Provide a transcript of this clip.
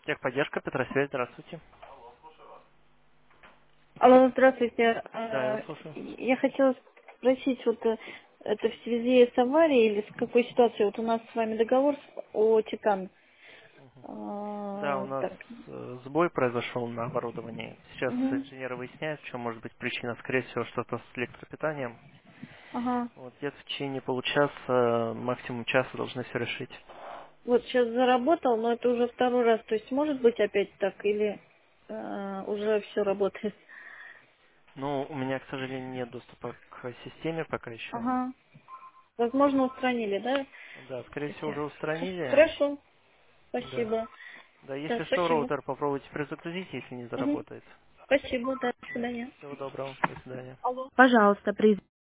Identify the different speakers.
Speaker 1: Техподдержка, Петросвязь, здравствуйте.
Speaker 2: Алло, здравствуйте.
Speaker 1: Да, я вас слушаю.
Speaker 2: Я хотела спросить, это в связи с аварией или с какой ситуацией? Вот у нас с вами договор о Титан.
Speaker 1: Да, у нас
Speaker 2: Так.
Speaker 1: сбой произошел на оборудовании. Сейчас
Speaker 2: Мгм.
Speaker 1: инженеры выясняют, в чем может быть причина. Скорее всего, что-то с электропитанием.
Speaker 2: Ага.
Speaker 1: Вот, где-то в течение получаса, максимум часа должны все решить.
Speaker 2: Вот сейчас заработал, но это уже второй раз. То есть может быть опять так или уже все работает?
Speaker 1: Ну, у меня, к сожалению, нет доступа к системе пока еще.
Speaker 2: Ага. Возможно, устранили, да?
Speaker 1: Да, скорее всего,
Speaker 2: Эти?
Speaker 1: уже устранили.
Speaker 2: Хорошо.
Speaker 1: Да.
Speaker 2: Спасибо.
Speaker 1: Да,
Speaker 2: Да,
Speaker 1: если что,
Speaker 2: спасибо.
Speaker 1: роутер попробуйте перезагрузить, если не
Speaker 2: Мгм.
Speaker 1: заработает.
Speaker 2: Спасибо, да, до
Speaker 1: Да.
Speaker 2: свидания.
Speaker 1: Всего доброго. До свидания.
Speaker 2: Пожалуйста,